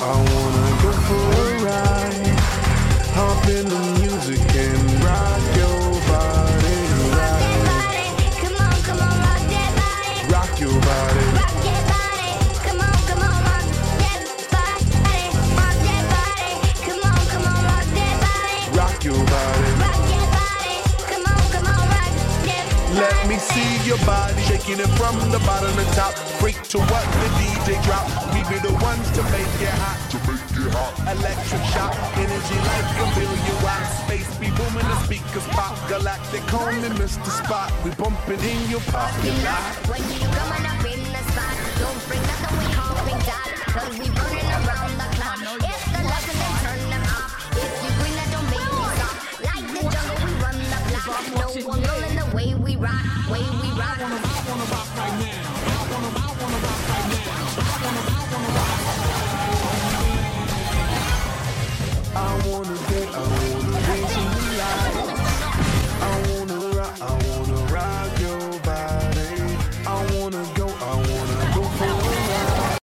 I wanna go for a ride. Hop in the music and rock your body. Rock that body, come on, rock that body. Rock your body. Rock that body, come on, rock that body. Rock that body, come on, rock that body. Rock your body. Rock that body, come on, rock that body. Let me see your body shaking it from the bottom to top. Freak to what the DJ drop. We be the ones to make it hot. Electric shock, energy like a billion watts. Space be booming, the speakers pop. Galactic, call me Mr. Spot. We bumping in your parking lot. When you come on up in